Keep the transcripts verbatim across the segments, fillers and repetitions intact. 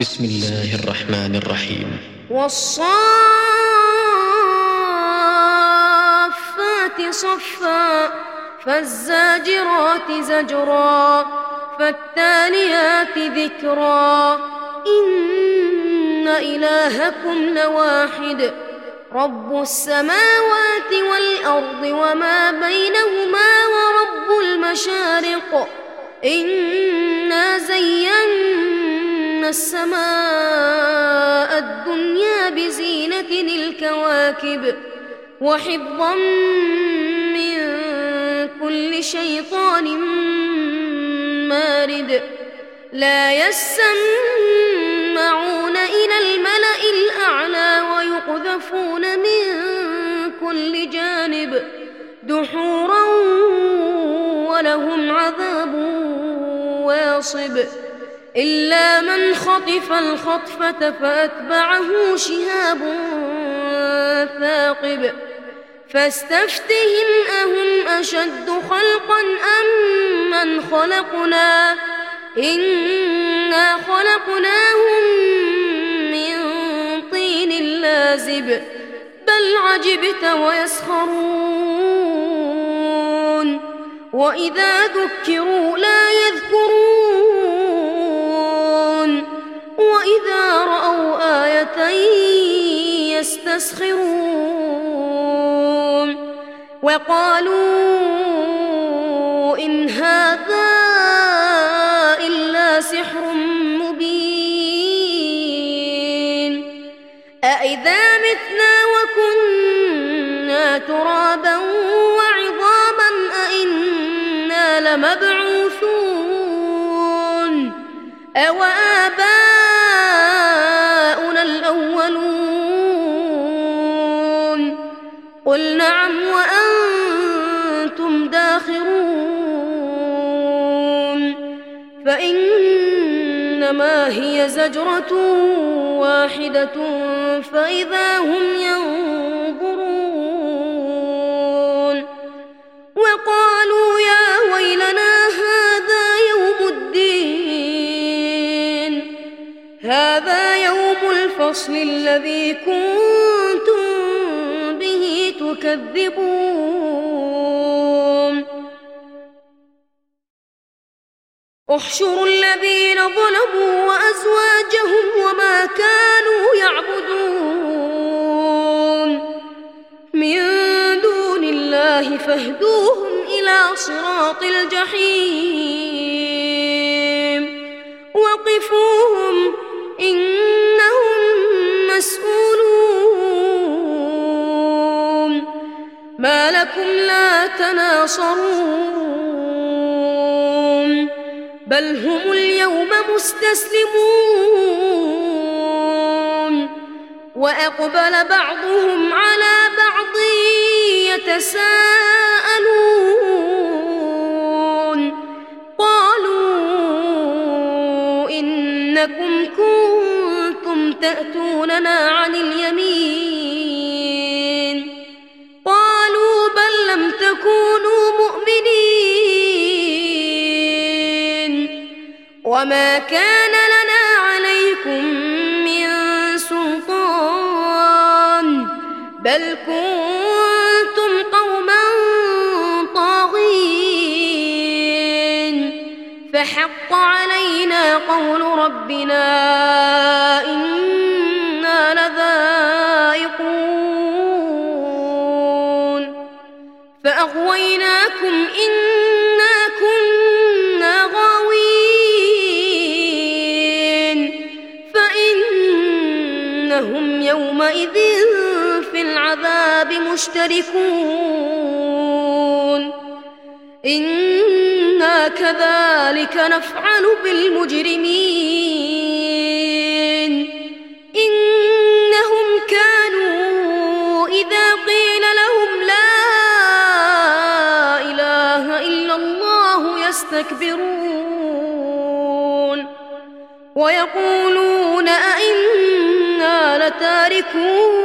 بسم الله الرحمن الرحيم. والصافات صفا فالزاجرات زجرا فالتاليات ذكرا إن إلهكم لواحد رب السماوات والأرض وما بينهما ورب المشارق إنا زينا السماء الدنيا بزينة الكواكب وحفظا من كل شيطان مارد لا يسمعون إلى الملأ الأعلى ويقذفون من كل جانب دحورا ولهم عذاب واصب إلا من خطف الخطفة فأتبعه شهاب ثاقب فاستفتهم أهم أشد خلقا أم من خلقنا إنا خلقناهم من طين لازب بل عجبت ويسخرون وإذا ذكروا لا يذكرون وإذا رأوا آية يستسخرون وقالوا إن هذا إلا سحر مبين أإذا متنا وكنا ترابا وعظاما أإنا لمبعوثون أو آباؤنا الأولون قل نعم وأنتم داخرون فإنما هي زجرة واحدة فإذا هم ينظرون وقالوا يا ويلنا هذا يوم الدين هذا يوم الفصل الذي كنتم به تكذبون احشروا الذين ظلموا وأزواجهم وما كانوا يعبدون من دون الله فاهدوهم إلى صراط الجحيم وقفوهم إنهم مسؤولون ما لكم لا تناصرون بل هم اليوم مستسلمون وأقبل بعضهم على بعض يتساءلون قالوا إنكم كنتم تأتوننا عن اليمين قالوا بل لم تكونوا مؤمنين وما كان لنا عليكم من سلطان بل كنتم قوما طاغين فحق علينا قول ربنا إنا لذائقون فأغويناكم إنا كنا غاوين فإنهم يومئذ في العذاب مشتركون إنا كذلك نفعل بالمجرمين إنهم كانوا إذا قيل لهم لا إله إلا الله يستكبرون ويقولون أئنا لتاركو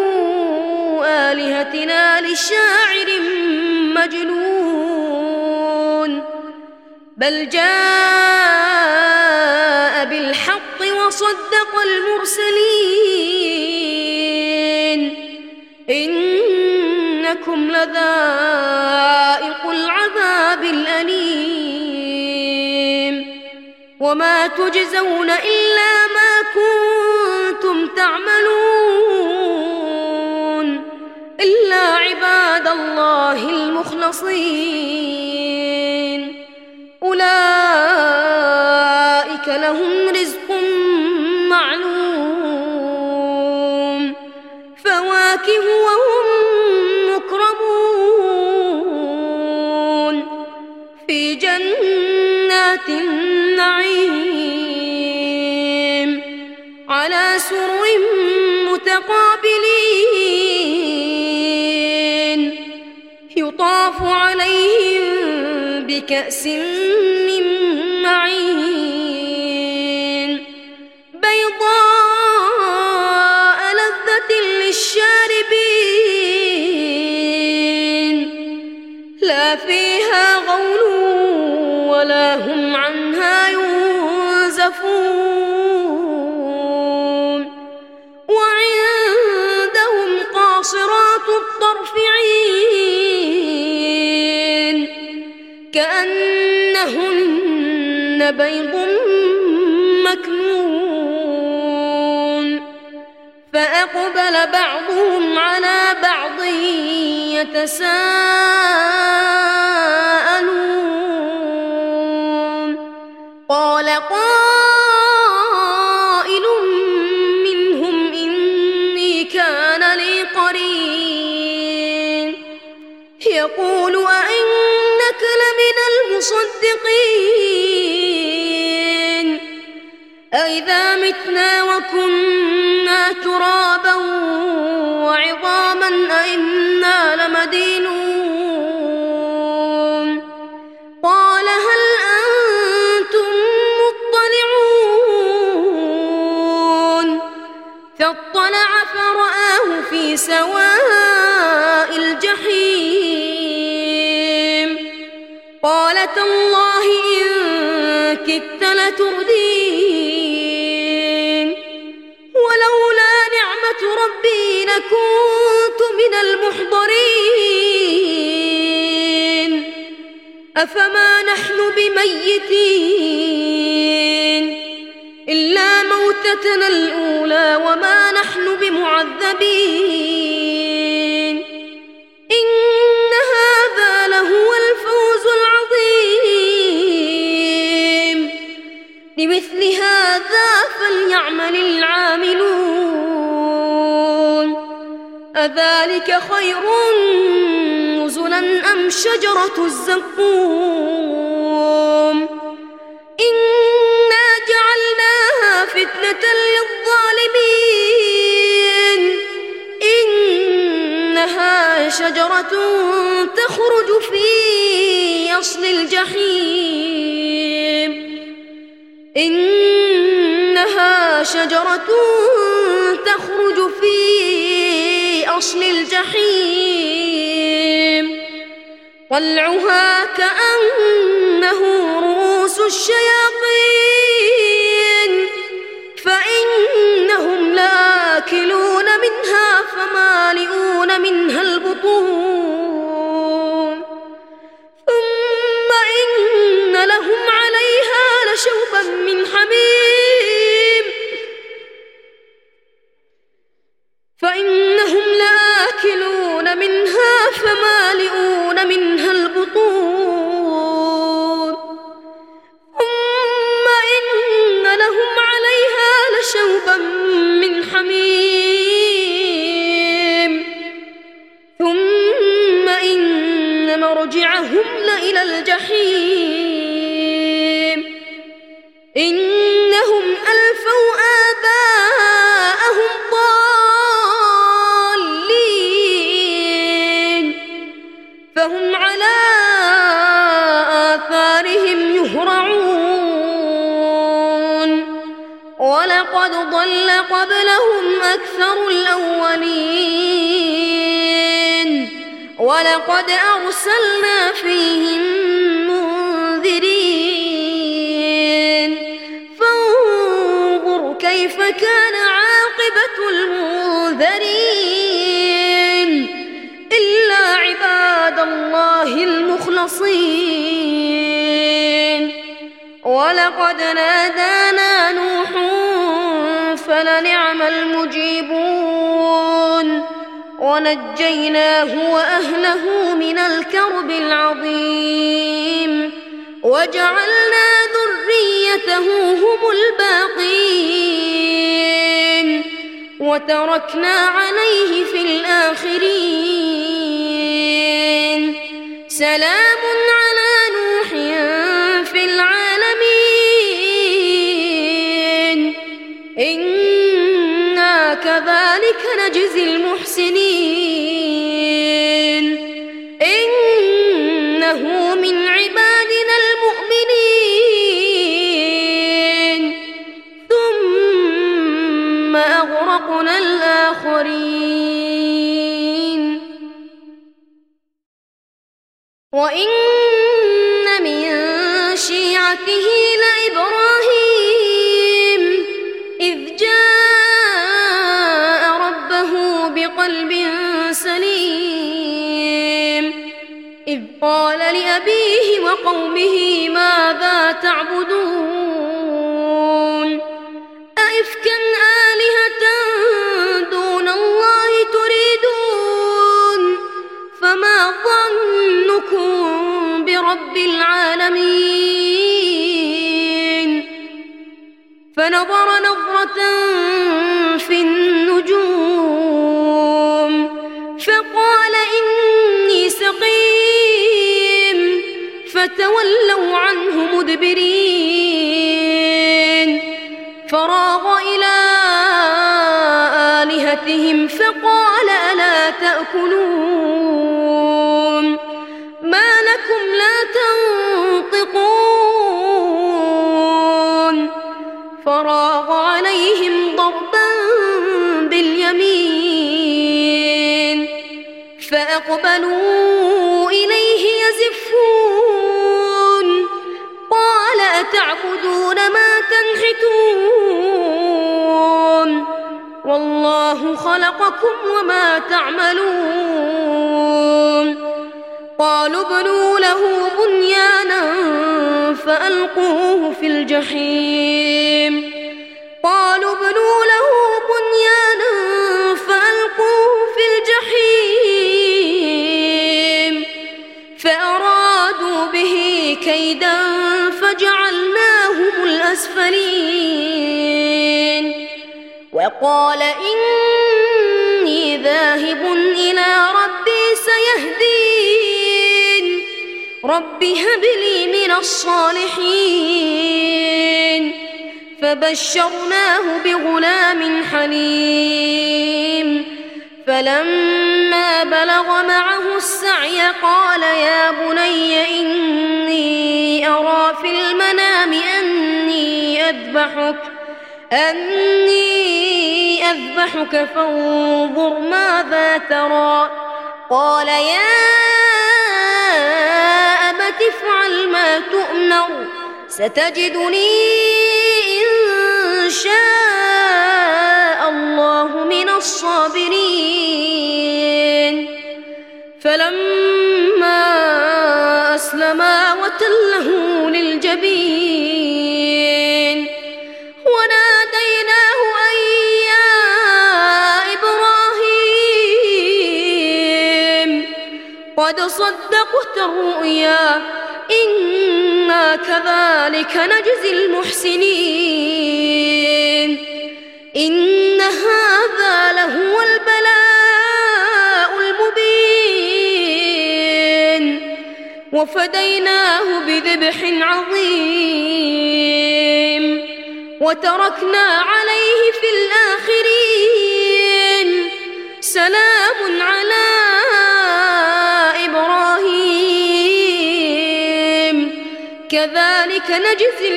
آلهتنا لشاعر مجنون بل جاء بالحق وصدق المرسلين إنكم لذائق العذاب الأليم وما تجزون إلا ما كنتم تعملون إلا عباد الله المخلصين أولئك لهم رزق معلوم فواكه وهم مكرمون في جنات النعيم على سرر متقابلين يطاف عليهم بكأس من معين بيضاء لذة للشاربين لا فيها غول ولا هم عنها ينزفون وعندهم قاصرات الطرف عين كأنهن بيض مكنون فأقبل بعضهم على بعض يتساءلون قال قائل منهم إني كان لي قرين يقول أئنك لمن المصدقين أئذا متنا وكنا ترابا وعظاما أئنا لمدينون قال هل أنتم مطلعون فاطلع فرآه في سواء الجحيم قال تالله إن كدت لتردين ولولا نعمة ربي لكنت من المحضرين أفما نحن بميتين إلا موتتنا الأولى وما نحن بمعذبين إن هذا لهو الفوز العظيم لمثل هذا فليعمل العاملون أذلك خير نزلا أم شجرة الزقوم إنا جعلناها فتنة للظالمين إنها شجرة تخرج في أصل الجحيم إنها شجرة تخرج في أصل الجحيم طلعها كأنه رؤوس الشياطين فإنهم لآكلون منها فمالئون منها البطون ثم إن لهم عليها لشوبا من حميم فإنهم لآكلون منها فمالئون منها البطون ثم إن لهم عليها لشوبا من حميم ثم إن مرجعهم لإلى الجحيم إنهم ألفوا آباءهم ضالين فهم على آثارهم يهرعون ولقد ضل قبلهم أكثر الأولين ولقد أرسلنا فيهم منذرين فانظر كيف كان عاقبة المنذرين إلا عباد الله المخلصين. ولقد نادانا نوح فلنعم المجيبون ونجيناه وأهله من الكرب العظيم وجعلنا ذريته هم الباقين وتركنا عليه في الآخرين. سلام على نوح في العالمين إنا كذلك نجزي المحسنين إنه من عبادنا المؤمنين ثم أغرقنا الآخرين. وإن من شيعته لإبراهيم إذ جاء ربه بقلب سليم إذ قال لأبيه وقومه ماذا تعبدون أئفكا آلهة دون الله تريدون فما ظنكم برب العالمين. فنظر نظرة في النجوم فقال إني سقيم فتولوا عنه مدبرين. فراغ إلى آلهتهم فقال ألا تأكلون ما لكم لا تنطقون. فراغ عليهم ضربا باليمين فأقبلوا إليه يزفون قال أتعبدون ما تنحتون والله خلقكم وما تعملون. قالوا ابنوا له بنيانا فألقوه في الجحيم قالوا ابنوا له بنيانا فألقوه في الجحيم فأرادوا به كيدا فجعلناهم الأسفلين. وقال إني ذاهب إلى ربي سيهدين رب هب لي من الصالحين. فبشرناه بغلام حليم فلما بلغ معه السعي قال يا بني إني أرى في المنام أني أذبحك أني أذبحك فانظر ماذا ترى. قال يا أبت افعل ما تؤمر ستجدني إن شاء الله من الصابرين. فلما أسلما وتله للجبين وناديناه أن يا إبراهيم قد صدقت الرؤيا إنا كذلك نجزي المحسنين. إن هذا لهو البلاء المبين وفديناه بذبح عظيم وتركنا عليه في الآخرين. سلام على إبراهيم كذلك نجزي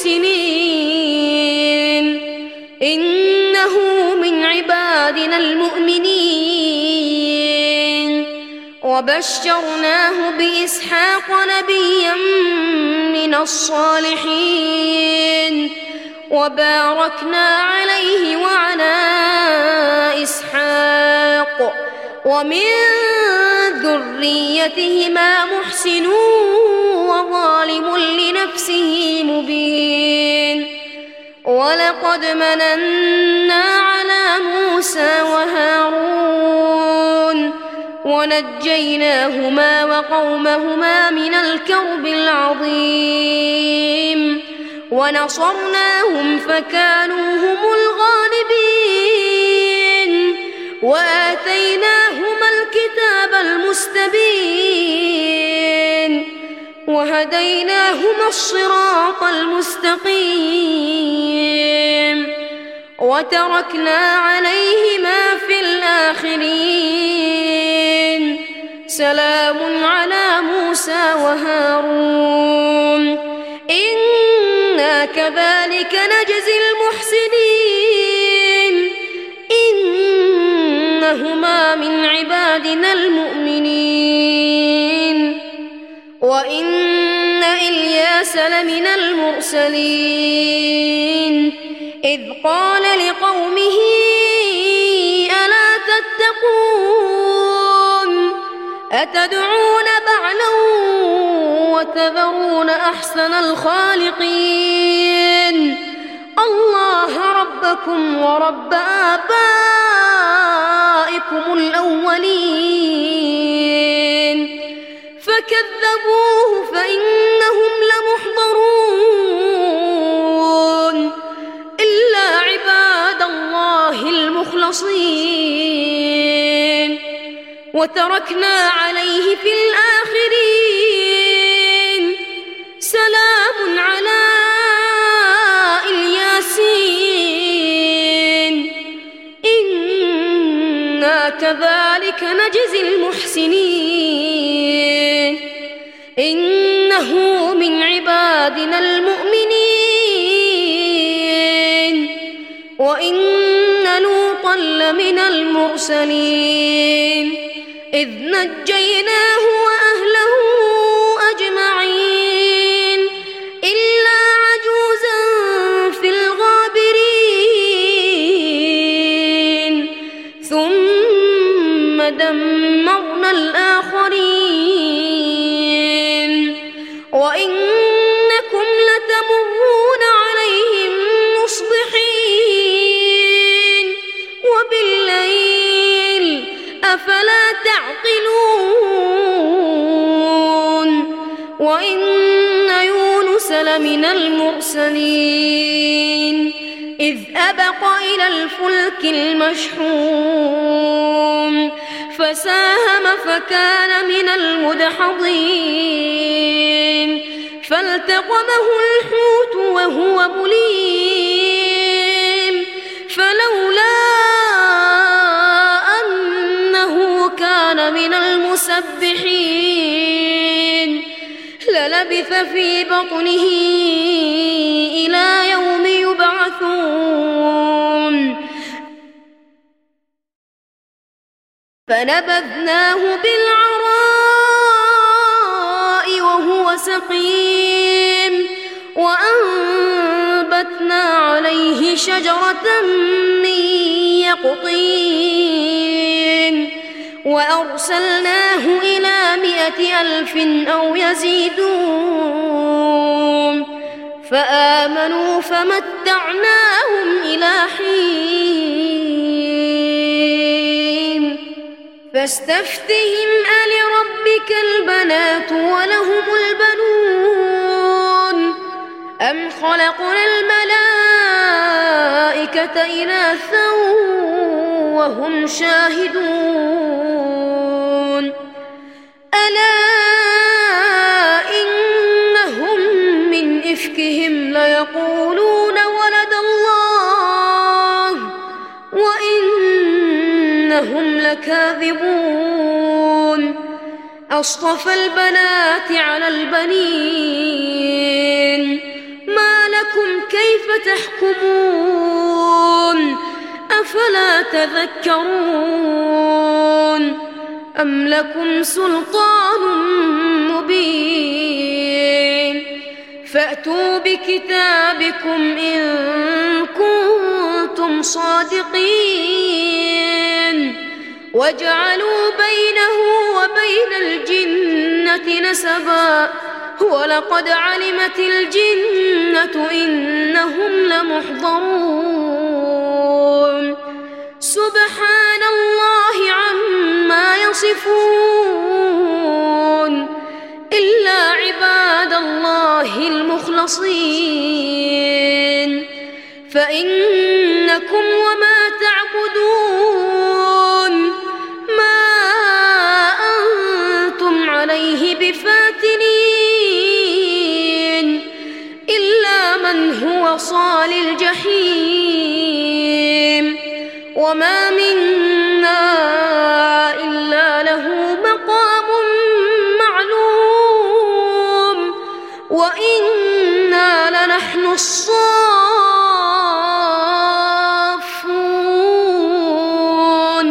المحسنين إنه من عبادنا المؤمنين. وبشرناه بإسحاق نبيا من الصالحين وباركنا عليه وعلى إسحاق ومن ذريتهما محسن وظالم لنفسه مبين ولقد مننا على موسى وهارون ونجيناهما وقومهما من الكرب العظيم ونصرناهم فكانوا هم الغالبين وآتيناهما الكتاب المستبين وهديناهما الصراط المستقيم وتركنا عليهما في الآخرين سلام على موسى وهارون إنا كذلك نجزي المحسنين إنهما من عبادنا المؤمنين وإن إلياس لمن المرسلين إذ قال لقومه ألا تتقون أتدعون بعلا وتذرون أحسن الخالقين الله ربكم ورب آبائكم الأولين فكذبوه فإنهم لمحضرون إلا عباد الله المخلصين وتركنا عليه في الآخرين سلام على الياسين إنا كذلك نجزي المحسنين إنه من عبادنا المؤمنين وإن لوطا لمن المرسلين إذ نجيناه وأهله أجمعين إلا عجوزا في الغابرين ثم دمرنا الآخرين وإنكم لتمرون عليهم مصبحين وبالليل أفلا تعقلون وإن يونس لمن المرسلين إذ أبق إلى الفلك المشحون فساهم فكان من المدحضين فالتقمه الحوت وهو مليم فلولا أنه كان من المسبحين للبث في بطنه إلى يوم يبعثون فنبذناه بالعراء وهو سقيم وأنبتنا عليه شجرة من يقطين وأرسلناه إلى مائة ألف أو يزيدون فآمنوا فمتعناهم إلى حين فاستفتهم ألربك البنات ولهم البنون أم خلقنا الملائكة إناثا وهم شاهدون ألا إنهم من إفكهم ليقولون ولد الله وإنهم لكاذبون أصطفى البنات على البنين ما لكم كيف تحكمون أفلا تذكرون أم لكم سلطان مبين فأتوا فأتوا بكتابكم إن كنتم صادقين وجعلوا بينه وبين الجنة نسبا ولقد علمت الجنة إنهم لمحضرون سبحان الله عما يصفون إلا عباد الله المخلصين فإنكم وما تعبدون ما أنتم عليه بفاتنين إلا من هو صال الجحيم وما منا إلا له مقام معلوم وإنا لنحن الصافون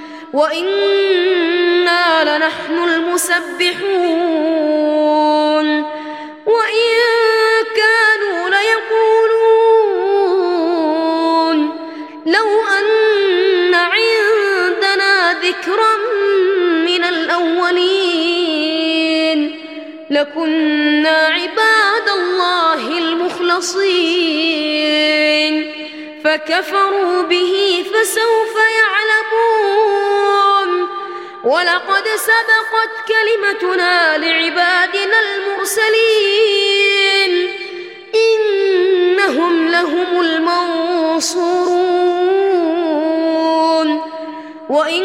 وإنا لنحن المسبحون وإن كانوا ليقولون لو أن عندنا ذكرا من الأولين لكنا عباد الله المخلصين فكفروا به فسوف يعلمون ولقد سبقت كلمتنا لعبادنا المرسلين إنهم لهم المنصورون وإن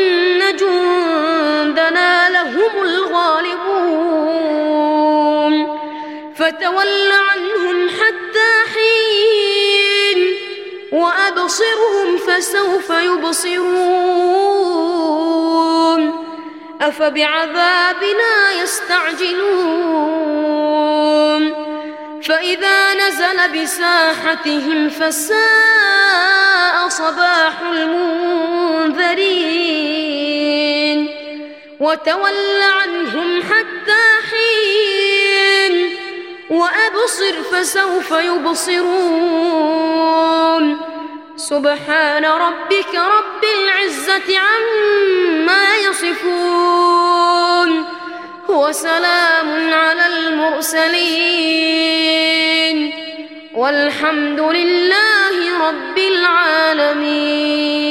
جندنا لهم الغالبون فتول عنهم حتى حين وأبصرهم فسوف يبصرون أفبعذابنا يستعجلون فإذا نزل بساحتهم فساء صباح المنذرين وتول عنهم حتى حين وأبصر فسوف يبصرون سبحان ربك رب العزة عما يصفون وسلام على المرسلين والحمد لله رب العالمين.